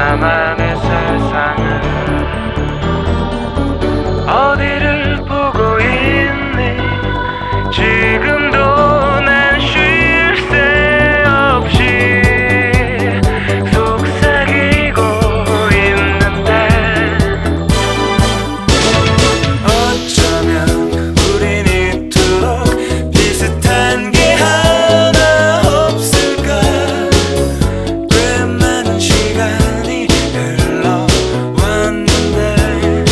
나만의 세상은 어디를 보고 있니? 지금도 난 쉴 새 없이 속삭이고 있는데 어쩌면 우린 이토록 비슷한 게 하나 없을까? 꽤 많은 시간이 흘러왔는데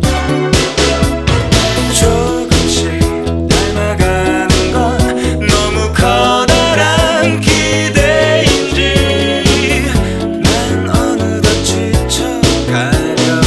조금씩 닮아가는 건 너무 커다란 기대인지 난 어느덧 지쳐가려해.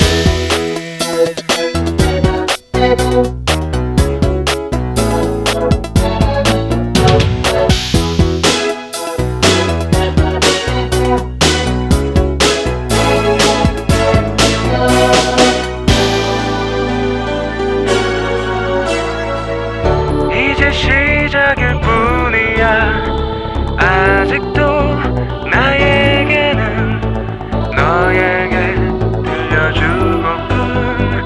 이제 시작일 뿐이야. 아직도 나에게는 너에게 들려주고픈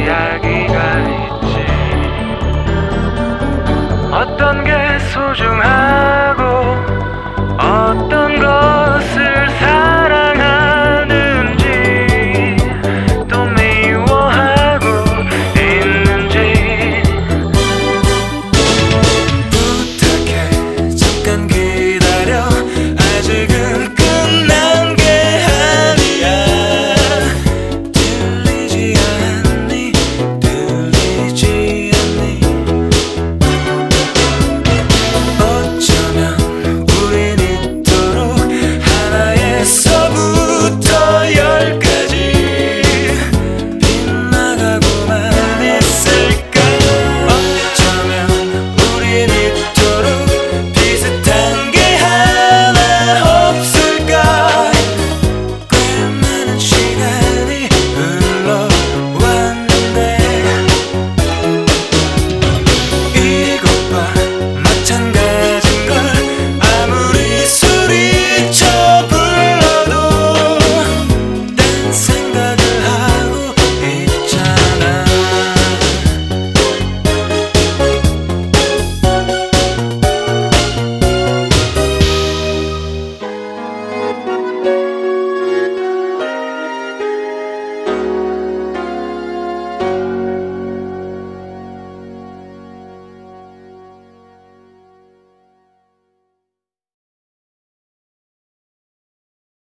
이야기가 있지. 어떤 게 소중한